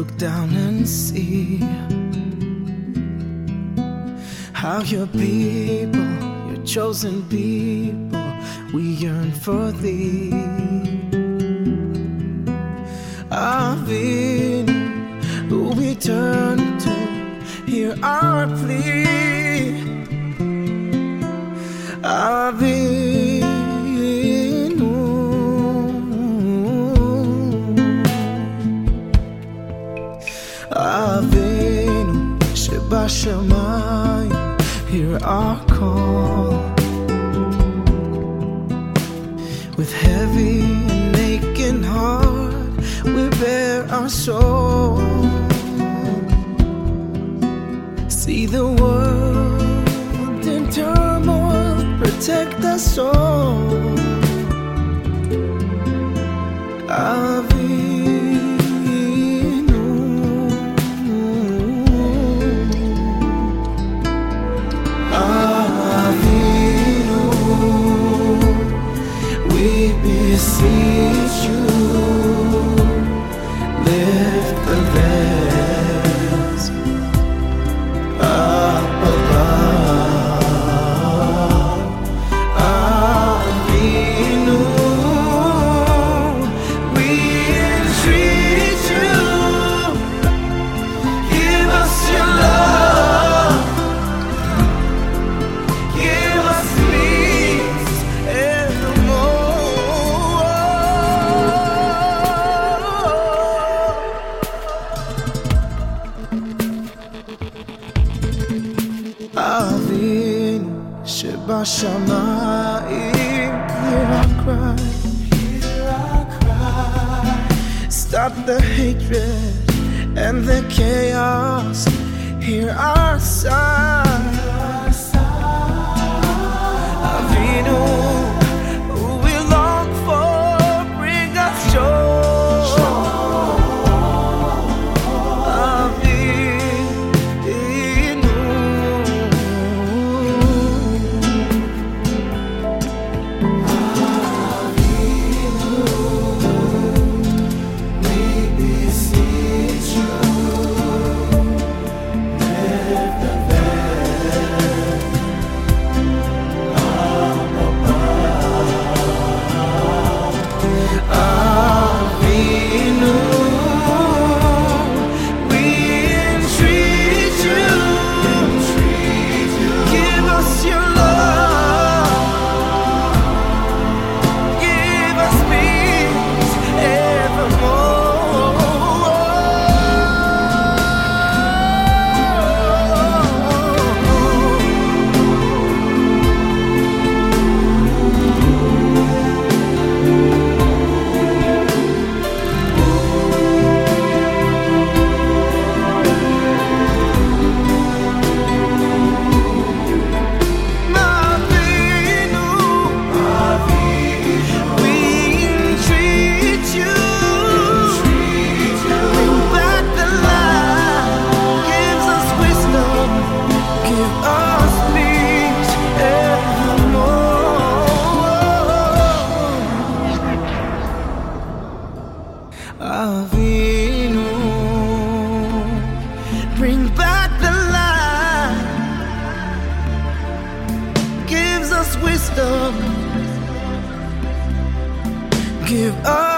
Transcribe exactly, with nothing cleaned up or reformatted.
look down and see how your people, your chosen people, we yearn for thee. Avinu, who we turn to, hear our plea. Avinu, Avinu Shebashamayim, hear our call. With heavy and aching heart, we bear our soul. See the world in turmoil, protect our soul. Avinu, beseech you, lift the veils up above. Avinu, we entreat you, give us your love, give us peace evermore. Avinu Shebashamayim, hear our cry, hear our cry. Stop the hatred and the chaos, hear our sigh. Avinu, who we long for, bring us joy. Avinu, bring back the light, gives us wisdom, give us